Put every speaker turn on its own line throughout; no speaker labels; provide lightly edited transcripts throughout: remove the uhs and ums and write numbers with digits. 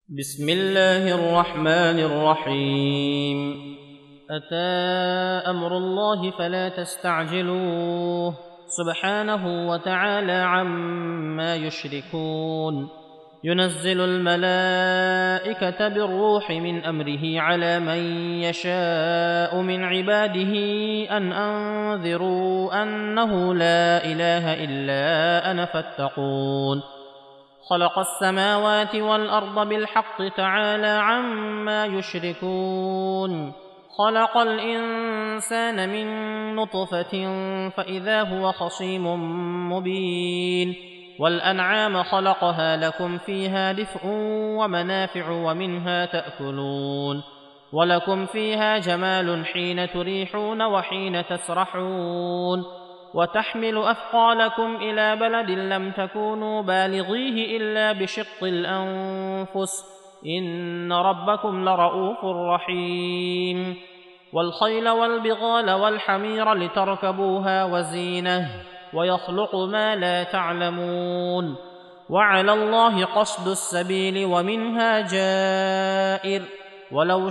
بسم الله الرحمن الرحيم. أتى أمر الله فلا تستعجلوه سبحانه وتعالى عما يشركون. ينزل الملائكة بالروح من أمره على من يشاء من عباده أن أنذروا أنه لا إله إلا أنا فاتقون. خلق السماوات والأرض بالحق تعالى عما يشركون. خلق الإنسان من نطفة فإذا هو خصيم مبين. والأنعام خلقها لكم فيها دفء ومنافع ومنها تأكلون. ولكم فيها جمال حين تريحون وحين تسرحون. وتحمل أثقالكم إلى بلد لم تكونوا بالغيه إلا بشق الأنفس إن ربكم لرءوف رحيم. والخيل والبغال والحمير لتركبوها وزينة ويخلق ما لا تعلمون. وعلى الله قصد السبيل ومنها جائر ولو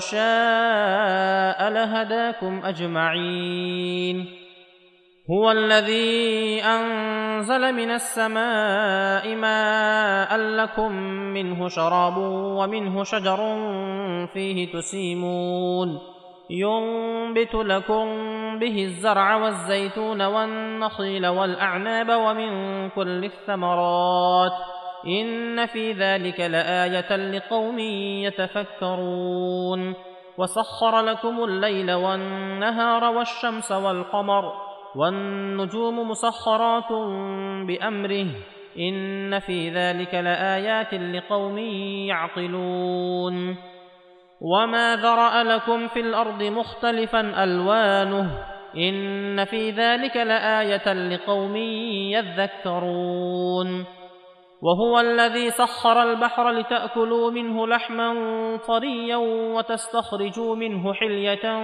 شاء لهداكم أجمعين. هو الذي أنزل من السماء ماء لكم منه شراب ومنه شجر فيه تسيمون. ينبت لكم به الزرع والزيتون والنخيل والأعناب ومن كل الثمرات إن في ذلك لآية لقوم يتفكرون. وسخر لكم الليل والنهار والشمس والقمر والنجوم مسخرات بأمره إن في ذلك لآيات لقوم يعقلون. وما ذرأ لكم في الأرض مختلفا ألوانه إن في ذلك لآية لقوم يذكرون. وهو الذي سخر البحر لتأكلوا منه لحما طريا وتستخرجوا منه حلية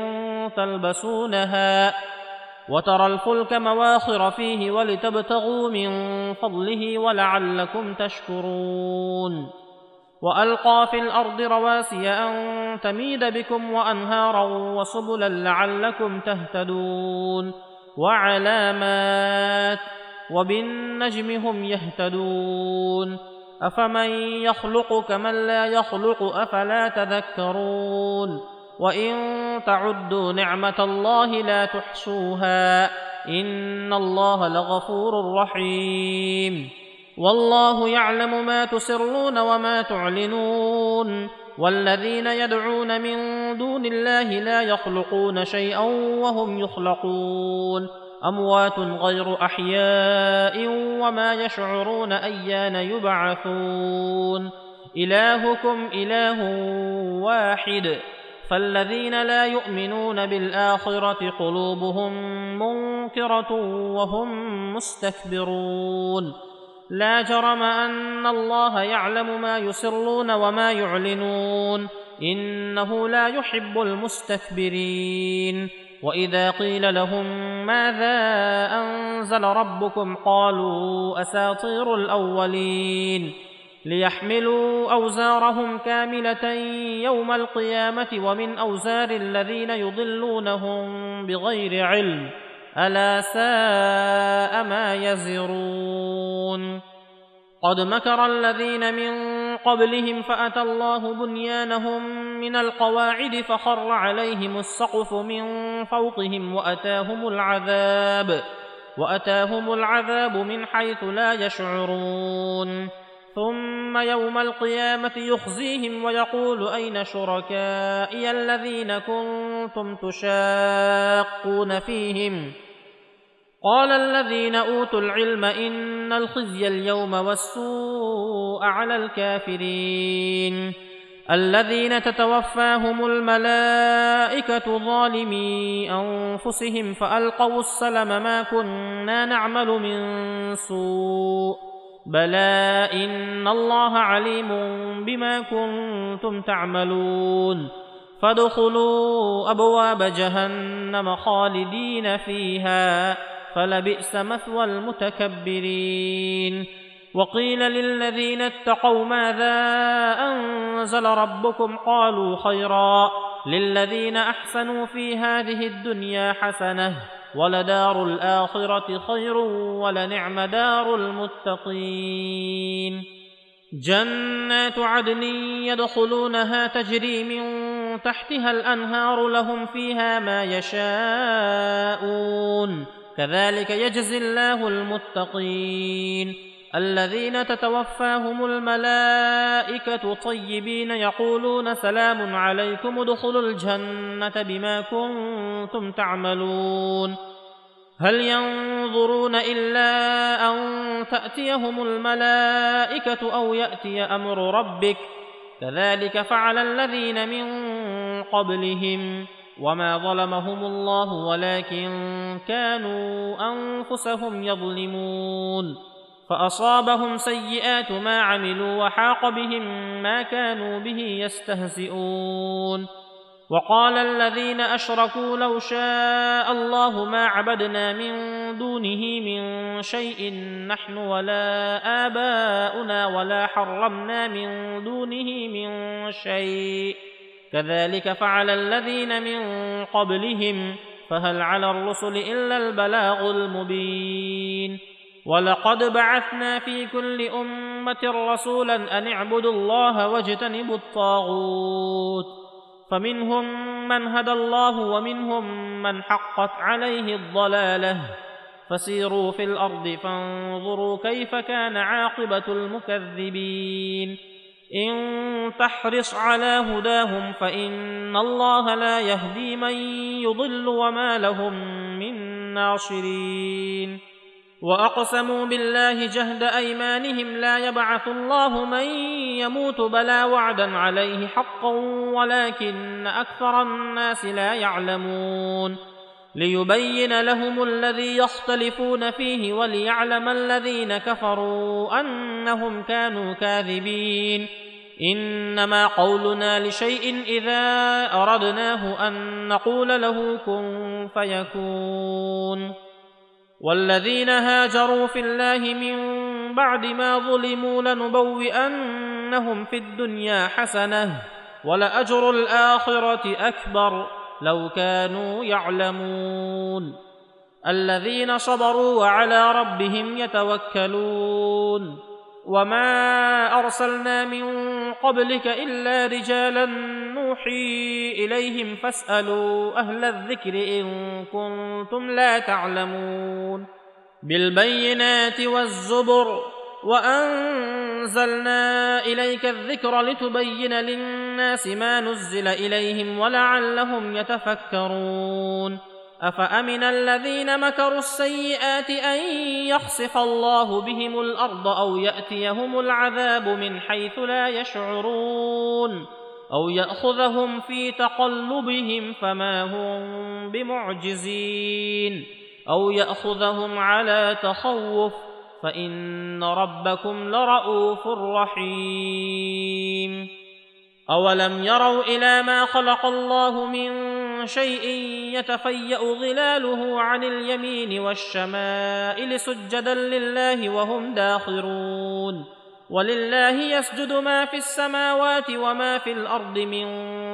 تلبسونها وترى الفلك مواخر فيه ولتبتغوا من فضله ولعلكم تشكرون. وألقى في الأرض رواسي أن تميد بكم وأنهارا وسبلا لعلكم تهتدون. وعلامات وبالنجم هم يهتدون. أفمن يخلق كمن لا يخلق أفلا تذكرون. وإن تعدوا نعمة الله لا تحصوها إن الله لغفور رحيم. والله يعلم ما تسرون وما تعلنون. والذين يدعون من دون الله لا يخلقون شيئا وهم يخلقون. أموات غير أحياء وما يشعرون أيان يبعثون. إلهكم إله واحد فالذين لا يؤمنون بالآخرة قلوبهم منكرة وهم مستكبرون. لا جرم أن الله يعلم ما يسرون وما يعلنون إنه لا يحب المستكبرين. وإذا قيل لهم ماذا أنزل ربكم قالوا أساطير الأولين. ليحملوا أوزارهم كاملة يوم القيامة ومن أوزار الذين يضلونهم بغير علم ألا ساء ما يزرون. قد مكر الذين من قبلهم فأتى الله بنيانهم من القواعد فخر عليهم السقف من فوقهم وأتاهم العذاب من حيث لا يشعرون. ثم يوم القيامة يخزيهم ويقول أين شركائي الذين كنتم تشاقون فيهم. قال الذين أوتوا العلم إن الخزي اليوم والسوء على الكافرين الذين تتوفاهم الملائكة ظالمي أنفسهم فألقوا السلم ما كنا نعمل من سوء بلى إن الله عليم بما كنتم تعملون. فادخلوا أبواب جهنم خالدين فيها فلبئس مثوى المتكبرين. وقيل للذين اتقوا ماذا أنزل ربكم قالوا خيرا للذين أحسنوا في هذه الدنيا حسنة ولدار الآخرة خير ولنعم دار المتقين جنات عدن يدخلونها تجري من تحتها الأنهار لهم فيها ما يشاءون كذلك يجزي الله المتقين الذين تتوفاهم الملائكة طيبين يقولون سلام عليكم ادخلوا الجنة بما كنتم تعملون هل ينظرون إلا أن تأتيهم الملائكة أو يأتي أمر ربك كذلك فعل الذين من قبلهم وما ظلمهم الله ولكن كانوا أنفسهم يظلمون فأصابهم سيئات ما عملوا وحاق بهم ما كانوا به يستهزئون وقال الذين أشركوا لو شاء الله ما عبدنا من دونه من شيء نحن ولا آباؤنا ولا حرمنا من دونه من شيء كذلك فعل الذين من قبلهم فهل على الرسل إلا البلاغ المبين ولقد بعثنا في كل أمة رسولا أن اعبدوا الله واجتنبوا الطاغوت فمنهم من هدى الله ومنهم من حقت عليه الضلالة فسيروا في الأرض فانظروا كيف كان عاقبة المكذبين إن تحرص على هداهم فإن الله لا يهدي من يضل وما لهم من ناصرين وأقسموا بالله جهد أيمانهم لا يبعث الله من يموت بلى وعدا عليه حقا ولكن أكثر الناس لا يعلمون ليبين لهم الذي يختلفون فيه وليعلم الذين كفروا أنهم كانوا كاذبين إنما قولنا لشيء إذا أردناه أن نقول له كن فيكون والذين هاجروا في الله من بعد ما ظلموا لنبوئنهم في الدنيا حسنة ولأجر الآخرة أكبر لو كانوا يعلمون الذين صبروا وعلى ربهم يتوكلون وما أرسلنا من قبلك إلا رجالا نوحي إليهم فاسألوا أهل الذكر إن كنتم لا تعلمون بالبينات والزبر وأنزلنا إليك الذكر لتبين للناس ما نزل إليهم ولعلهم يتفكرون أفأمن الذين مكروا السيئات أن يخسف الله بهم الأرض أو يأتيهم العذاب من حيث لا يشعرون أو يأخذهم في تقلبهم فما هم بمعجزين أو يأخذهم على تخوف فإن ربكم لرءوف رحيم أولم يروا إلى ما خلق الله من شيء يتفيأ ظلاله عن اليمين والشمائل سجدا لله وهم داخرون ولله يسجد ما في السماوات وما في الأرض من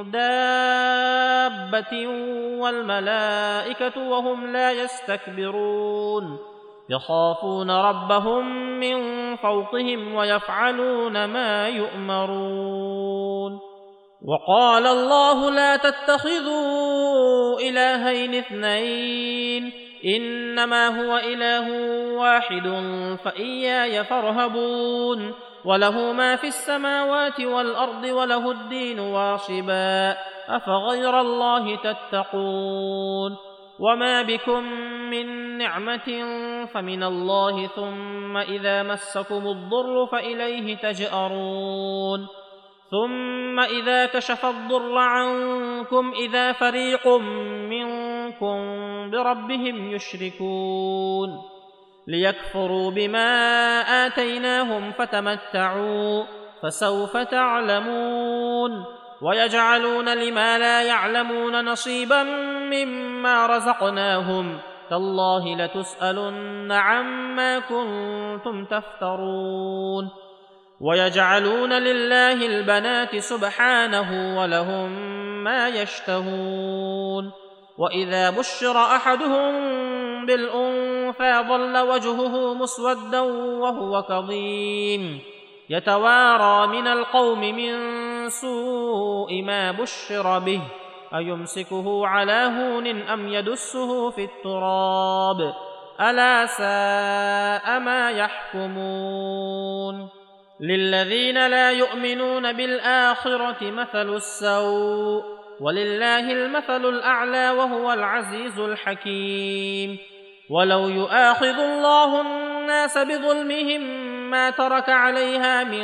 دابة والملائكة وهم لا يستكبرون يخافون ربهم من فوقهم ويفعلون ما يؤمرون وقال الله لا تتخذوا إلهين اثنين إنما هو إله واحد فإياي فارهبون وله ما في السماوات والأرض وله الدين واصبا أفغير الله تتقون وما بكم من نعمة فمن الله ثم إذا مسكم الضر فإليه تجأرون ثم إذا كشف الضر عنكم إذا فريق منكم بربهم يشركون ليكفروا بما آتيناهم فتمتعوا فسوف تعلمون ويجعلون لما لا يعلمون نصيبا مما رزقناهم تالله لتسألن عما كنتم تفترون ويجعلون لله البنات سبحانه ولهم ما يشتهون وإذا بشر أحدهم بالأنثى ظل وجهه مسودا وهو كظيم يتوارى من القوم من سوء ما بشر به أيمسكه على هون أم يدسه في التراب ألا ساء ما يحكمون للذين لا يؤمنون بالآخرة مثل السوء ولله المثل الأعلى وهو العزيز الحكيم ولو يؤاخذ الله الناس بظلمهم ما ترك عليها من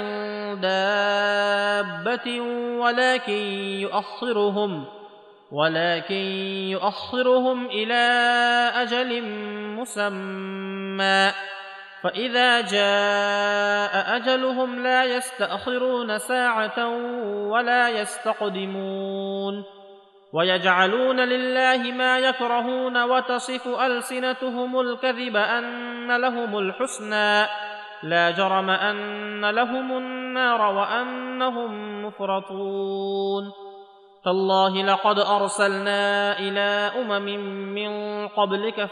دابة ولكن يؤخرهم إلى أجل مسمى فإذا جاء أجلهم لا يستأخرون ساعة ولا يستقدمون ويجعلون لله ما يكرهون وتصف ألسنتهم الكذب أن لهم الحسنى لا جرم أن لهم النار وأنهم مفرطون تالله لقد أرسلنا إلى أمم من قبلك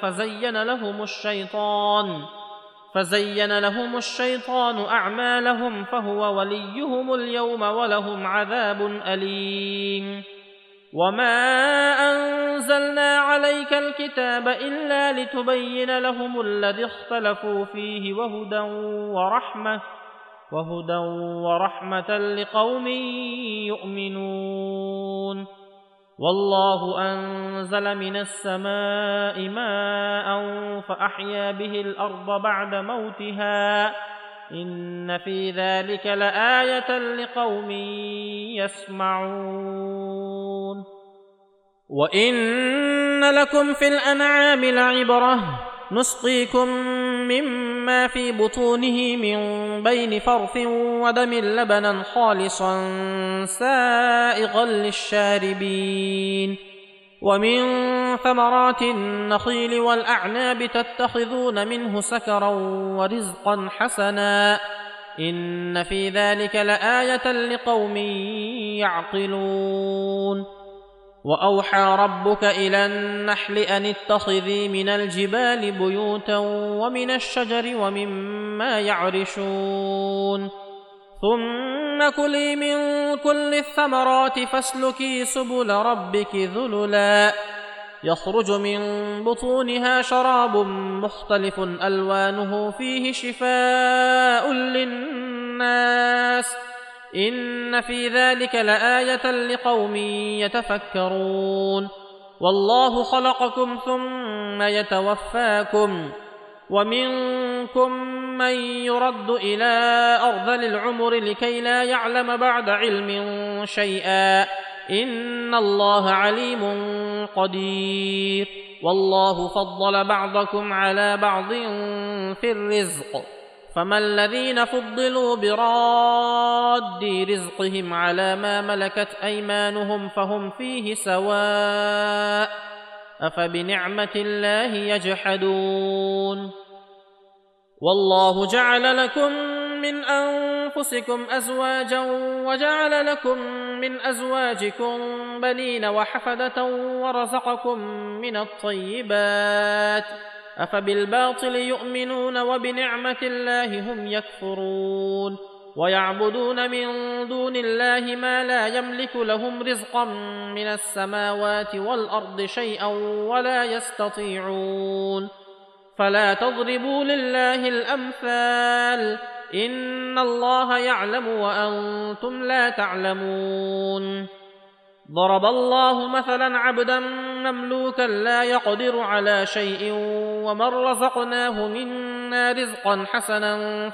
فزين لهم الشيطان أعمالهم فهو وليهم اليوم ولهم عذاب أليم وما أنزلنا عليك الكتاب إلا لتبين لهم الذي اختلفوا فيه وهدى ورحمة لقوم يؤمنون والله أنزل من السماء ماء فأحيا به الأرض بعد موتها إن في ذلك لآية لقوم يسمعون وإن لكم في الأنعام لعبرة نسقيكم مما في بطونه من بين فرث ودم لبنا خالصا سائغا للشاربين ومن ثمرات النخيل والأعناب تتخذون منه سكرا ورزقا حسنا إن في ذلك لآية لقوم يعقلون وأوحى ربك إلى النحل أن اتخذي من الجبال بيوتا ومن الشجر ومما يعرشون ثم كلي من كل الثمرات فاسلكي سبل ربك ذللا يخرج من بطونها شراب مختلف ألوانه فيه شفاء للناس إن في ذلك لآية لقوم يتفكرون والله خلقكم ثم يتوفاكم ومنكم من يرد إلى أرذل العمر لكي لا يعلم بعد علم شيئا إن الله عليم قدير والله فضل بعضكم على بعض في الرزق فما الذين فضلوا براد رزقهم على ما ملكت أيمانهم فهم فيه سواء أفبنعمة الله يجحدون والله جعل لكم من أنفسكم أزواجا وجعل لكم من أزواجكم بنين وحفدة ورزقكم من الطيبات أفبالباطل يؤمنون وبنعمة الله هم يكفرون ويعبدون من دون الله ما لا يملك لهم رزقا من السماوات والأرض شيئا ولا يستطيعون فلا تضربوا لله الأمثال إن الله يعلم وأنتم لا تعلمون ضرب الله مثلا عبدا مملوكا لا يقدر على شيء ومن رزقناه منا رزقا حسنا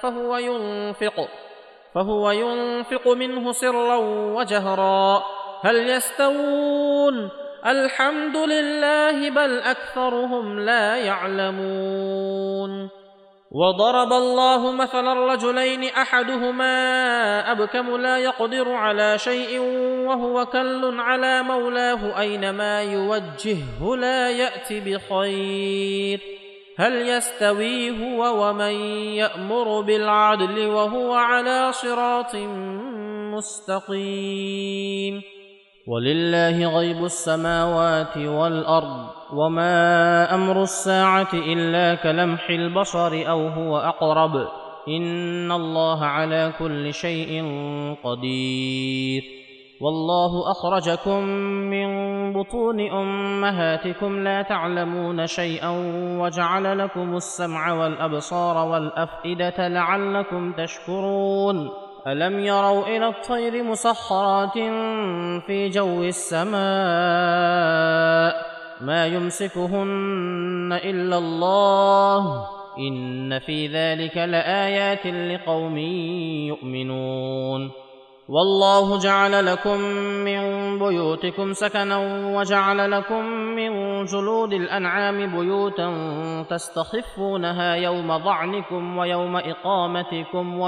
فهو ينفق منه سرا وجهرا هل يستوون الحمد لله بل أكثرهم لا يعلمون وضرب الله مثلا رجلين أحدهما أبكم لا يقدر على شيء وهو كل على مولاه أينما يوجهه لا يأت بخير هل يستوي هو ومن يأمر بالعدل وهو على صراط مستقيم ولله غيب السماوات والأرض وما أمر الساعة إلا كلمح البصر أو هو أقرب إن الله على كل شيء قدير والله أخرجكم من بطون أمهاتكم لا تعلمون شيئا وجعل لكم السمع والأبصار والأفئدة لعلكم تشكرون ألم يروا إلى الطير مسخرات في جو السماء ما يمسكهن إلا الله إن في ذلك لآيات لقوم يؤمنون والله جعل لكم من بيوتكم سكنا وجعل لكم من جلود الأنعام بيوتا تستخفونها يوم ظعنكم ويوم إقامتكم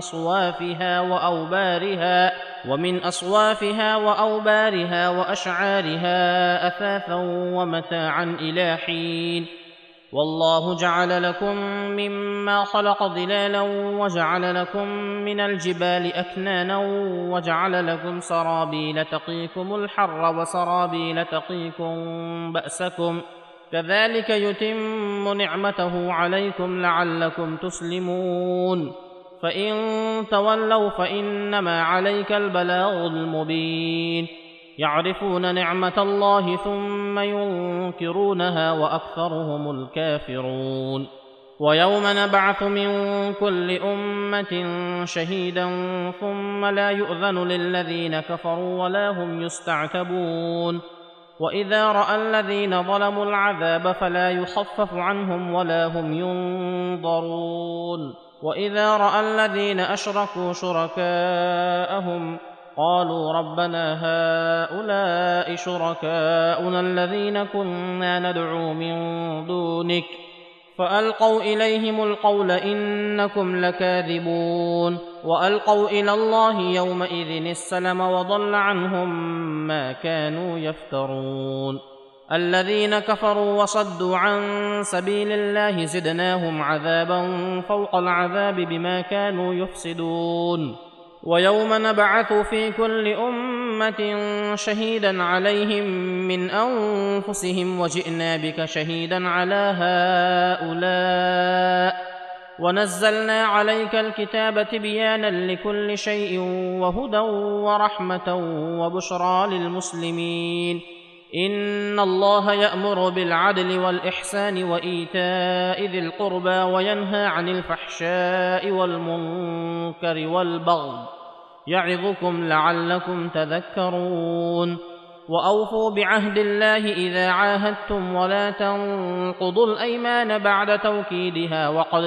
ومن أصوافها وأوبارها وأشعارها أثاثا ومتاعا إلى حين والله جعل لكم مما خلق ظلالا وجعل لكم من الجبال أكنانا وجعل لكم سرابيل تقيكم الحر وسرابيل تقيكم بأسكم كذلك يتم نعمته عليكم لعلكم تسلمون فإن تولوا فإنما عليك البلاغ المبين يعرفون نعمة الله ثم ينكرونها وأكثرهم الكافرون ويوم نبعث من كل أمة شهيدا ثم لا يؤذن للذين كفروا ولا هم يستعتبون وإذا رأى الذين ظلموا العذاب فلا يخفف عنهم ولا هم ينظرون وإذا رأى الذين أشركوا شركاءهم قالوا ربنا هؤلاء شركاؤنا الذين كنا ندعو من دونك فألقوا إليهم القول إنكم لكاذبون وألقوا إلى الله يومئذ السلم وضل عنهم ما كانوا يفترون الذين كفروا وصدوا عن سبيل الله زدناهم عذابا فوق العذاب بما كانوا يفسدون ويوم نبعث في كل أمة شهيدا عليهم من أنفسهم وجئنا بك شهيدا على هؤلاء ونزلنا عليك الكتاب تبيانا لكل شيء وهدى ورحمة وبشرى للمسلمين إن الله يأمر بالعدل والإحسان وإيتاء ذي القربى وينهى عن الفحشاء والمنكر والبغي يعظكم لعلكم تذكرون وأوفوا بعهد الله إذا عاهدتم ولا تنقضوا الأيمان بعد توكيدها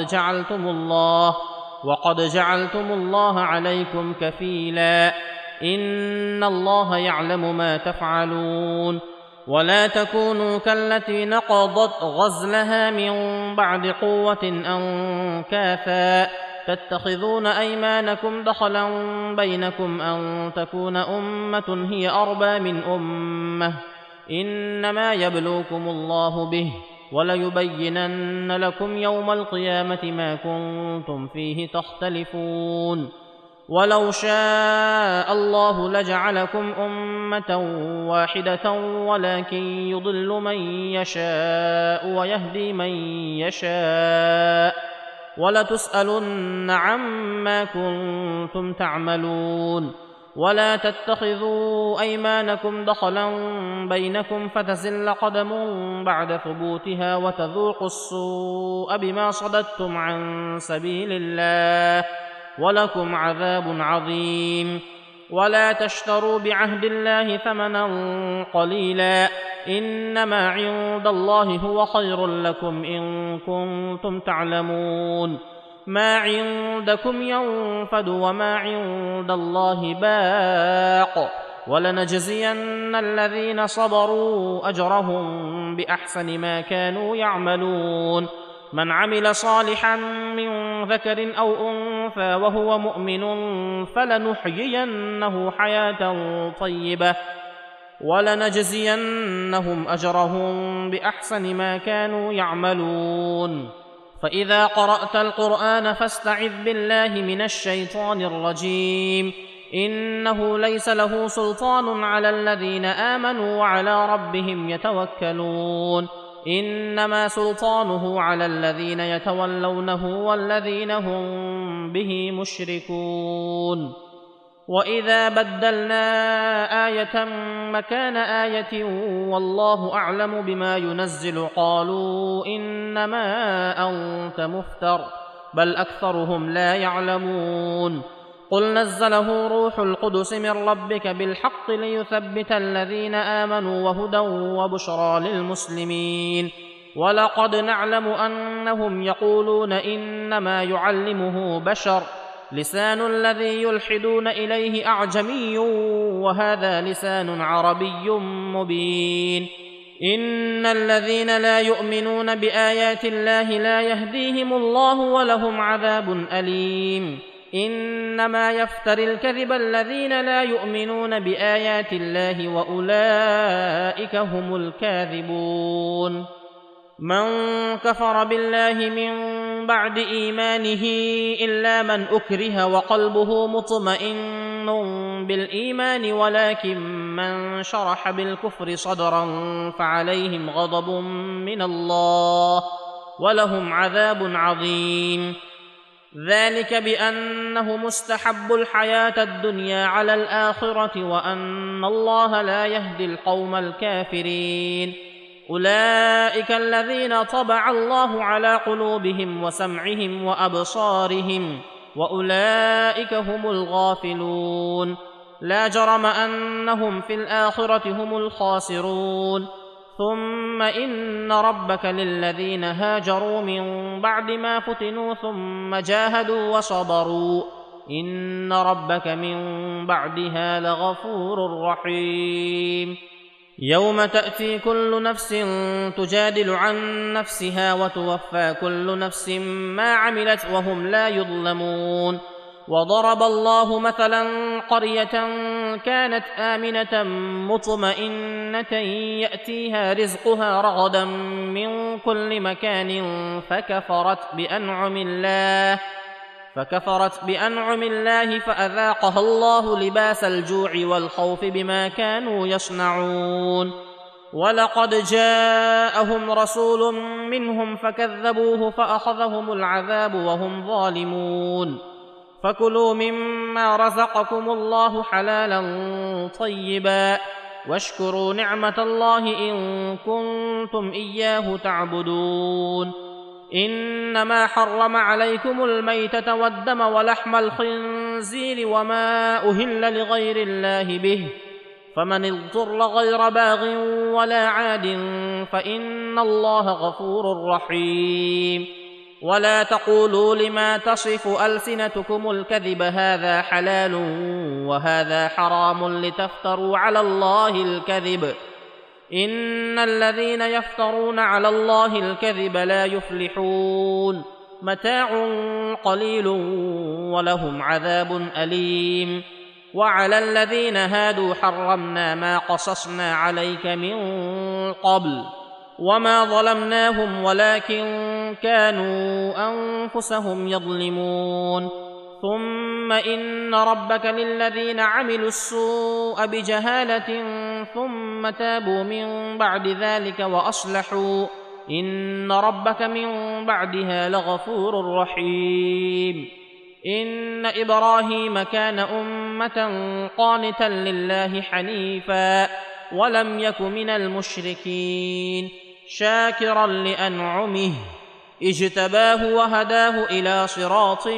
وقد جعلتم الله عليكم كفيلا إن الله يعلم ما تفعلون ولا تكونوا كالتي نقضت غزلها من بعد قوة أنكاثا تتخذون أيمانكم دخلا بينكم أن تكون أمة هي أربى من أمة إنما يبلوكم الله به وليبينن لكم يوم القيامة ما كنتم فيه تختلفون ولو شاء الله لجعلكم أمة واحدة ولكن يضل من يشاء ويهدي من يشاء ولتسألن عما كنتم تعملون ولا تتخذوا أيمانكم دخلا بينكم فتزل قدم بعد ثبوتها وتذوقوا السوء بما صددتم عن سبيل الله ولكم عذاب عظيم ولا تشتروا بعهد الله ثمنا قليلا إنما عند الله هو خير لكم إن كنتم تعلمون ما عندكم ينفد وما عند الله باق ولنجزين الذين صبروا أجرهم بأحسن ما كانوا يعملون من عمل صالحا من ذكر أو أنثى وهو مؤمن فلنحيينه حياة طيبة ولنجزينهم أجرهم بأحسن ما كانوا يعملون. فإذا قرأت القرآن فاستعذ بالله من الشيطان الرجيم. إنه ليس له سلطان على الذين آمنوا وعلى ربهم يتوكلون. إنما سلطانه على الذين يتولونه والذين هم به مشركون. وإذا بدلنا آية مكان آية والله أعلم بما ينزل قالوا إنما أنت مفتر بل أكثرهم لا يعلمون. قل نزله روح القدس من ربك بالحق ليثبت الذين آمنوا وهدى وبشرى للمسلمين. ولقد نعلم أنهم يقولون إنما يعلمه بشر لسان الذي يلحدون إليه أعجمي وهذا لسان عربي مبين. إن الذين لا يؤمنون بآيات الله لا يهديهم الله ولهم عذاب أليم. إنما يفتري الكذب الذين لا يؤمنون بآيات الله وأولئك هم الكاذبون. من كفر بالله من بعد إيمانه إلا من أكره وقلبه مطمئن بالإيمان ولكن من شرح بالكفر صدرا فعليهم غضب من الله ولهم عذاب عظيم. ذلك بأنه مستحب الحياة الدنيا على الآخرة وأن الله لا يهدي القوم الكافرين. أولئك الذين طبع الله على قلوبهم وسمعهم وأبصارهم وأولئك هم الغافلون. لا جرم أنهم في الآخرة هم الخاسرون. ثم إن ربك للذين هاجروا من بعد ما فتنوا ثم جاهدوا وصبروا إن ربك من بعدها لغفور رحيم. يوم تأتي كل نفس تجادل عن نفسها وتوفى كل نفس ما عملت وهم لا يظلمون. وضرب الله مثلا قرية كانت آمنة مطمئنة يأتيها رزقها رغدا من كل مكان فكفرت بأنعم الله فأذاقها الله لباس الجوع والخوف بما كانوا يصنعون. ولقد جاءهم رسول منهم فكذبوه فأخذهم العذاب وهم ظالمون. فكلوا مما رزقكم الله حلالا طيبا واشكروا نعمة الله إن كنتم إياه تعبدون. إنما حرم عليكم الميتة والدم ولحم الخنزير وما أهل لغير الله به فمن اضطر غير باغ ولا عاد فإن الله غفور رحيم. ولا تقولوا لما تصف ألسنتكم الكذب هذا حلال وهذا حرام لتفتروا على الله الكذب إن الذين يفترون على الله الكذب لا يفلحون. متاع قليل ولهم عذاب أليم. وعلى الذين هادوا حرمنا ما قصصنا عليك من قبل وما ظلمناهم ولكن كانوا أنفسهم يظلمون. ثم إن ربك للذين عملوا السوء بجهالة ثم تابوا من بعد ذلك وأصلحوا إن ربك من بعدها لغفور رحيم. إن إبراهيم كان أمة قانتا لله حنيفا ولم يك من المشركين شاكرا لأنعمه اجتباه وهداه إلى صراط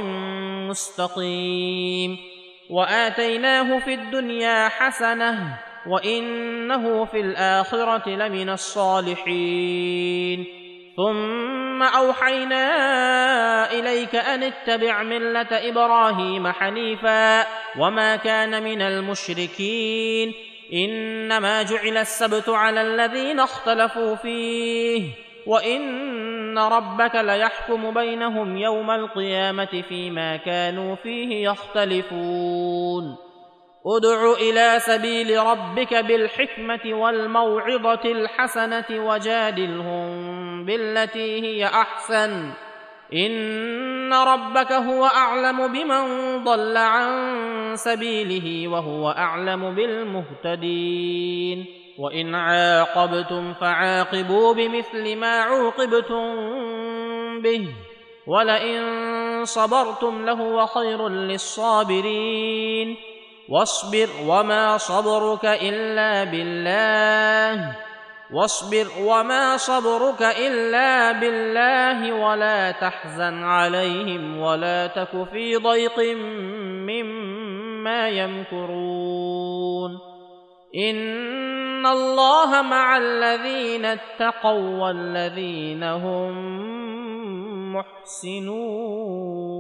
مستقيم. وآتيناه في الدنيا حسنة وإنه في الآخرة لمن الصالحين. ثم أوحينا إليك أن اتبع ملة إبراهيم حنيفا وما كان من المشركين. إنما جعل السبت على الذين اختلفوا فيه وإن إن ربك ليحكم بينهم يوم القيامة فيما كانوا فيه يختلفون ادع إلى سبيل ربك بالحكمة والموعظة الحسنة وجادلهم بالتي هي أحسن إن ربك هو أعلم بمن ضل عن سبيله وهو أعلم بالمهتدين وإن عاقبتم فعاقبوا بمثل ما عوقبتم به ولئن صبرتم لهو خير للصابرين واصبر وما صبرك إلا بالله ولا تحزن عليهم ولا تك في ضيق مما يمكرون إن الله مع الذين اتقوا والذين هم محسنون.